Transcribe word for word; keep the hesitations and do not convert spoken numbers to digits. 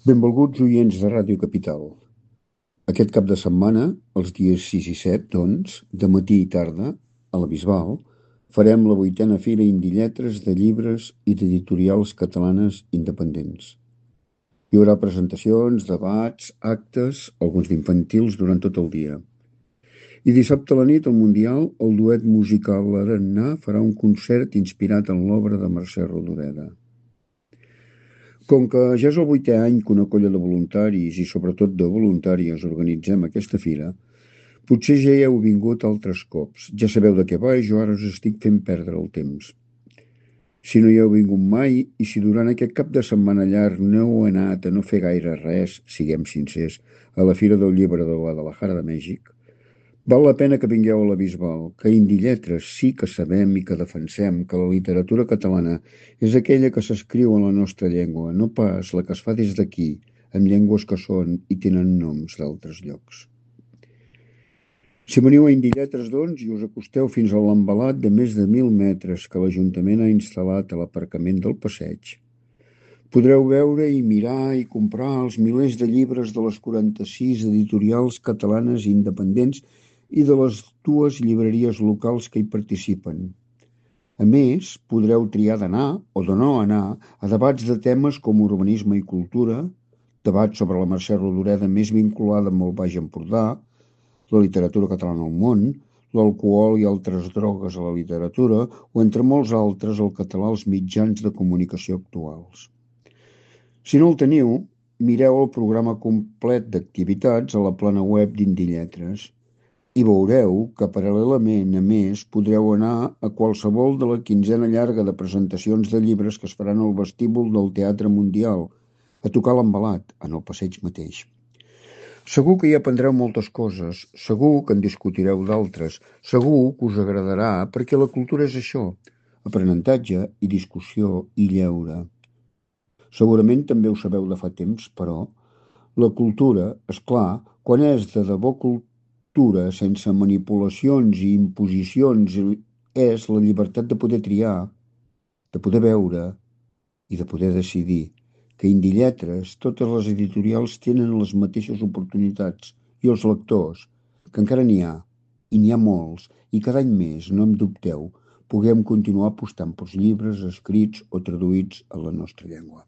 Benvolguts oients de Ràdio Capital. Aquest cap de setmana, els dies sis i set, doncs, de matí i tarda, a la Bisbal, farem la vuitena Fira Indilletres de llibres i d'editorials catalanes independents. Hi haurà presentacions, debats, actes, alguns d'infantils durant tot el dia. I dissabte a la nit, al Mundial, el duet musical Arannà farà un concert inspirat en l'obra de Mercè Rodoreda. Com que ja és el vuitè any que una colla de voluntaris i sobretot de voluntàries organitzem aquesta fira, potser ja hi heu vingut altres cops. Ja sabeu de què va i jo ara us estic fent perdre el temps. Si no hi heu vingut mai i si durant aquest cap de setmana llarg no heu anat a no fer gaire res, siguem sincers, a la Fira del Llibre de Guadalajara de Mèxic, val la pena que vingueu a la Bisbal, que Indilletres sí que sabem i que defensem que la literatura catalana és aquella que s'escriu en la nostra llengua, no pas la que es fa des d'aquí, amb llengües que són i tenen noms d'altres llocs. Si veniu a Indilletres, doncs, i us acosteu fins a l'embalat de més de mil metres que l'Ajuntament ha instal·lat a l'aparcament del passeig, podreu veure i mirar i comprar els milers de llibres de les quaranta-sis editorials catalanes independents i de les dues llibreries locals que hi participen. A més, podreu triar d'anar o de no anar a debats de temes com urbanisme i cultura, debats sobre la Mercè Rodoreda més vinculada amb el Baix Empordà, la literatura catalana al món, l'alcohol i altres drogues a la literatura o, entre molts altres, el català als mitjans de comunicació actuals. Si no el teniu, mireu el programa complet d'activitats a la plana web d'Indilletres i veureu que, paral·lelament, a més, podreu anar a qualsevol de la quinzena llarga de presentacions de llibres que es faran al vestíbul del Teatre Mundial, a tocar l'embalat, en el passeig mateix. Segur que hi aprendreu moltes coses, segur que en discutireu d'altres, segur que us agradarà, perquè la cultura és això, aprenentatge i discussió i lleure. Segurament també ho sabeu de fa temps, però la cultura, és clar, quan és de debò cultura, sense manipulacions i imposicions, és la llibertat de poder triar, de poder veure i de poder decidir que Indilletres, totes les editorials tenen les mateixes oportunitats i els lectors, que encara n'hi ha, i n'hi ha molts, i cada any més, no en dubteu, puguem continuar apostant pels llibres escrits o traduïts a la nostra llengua.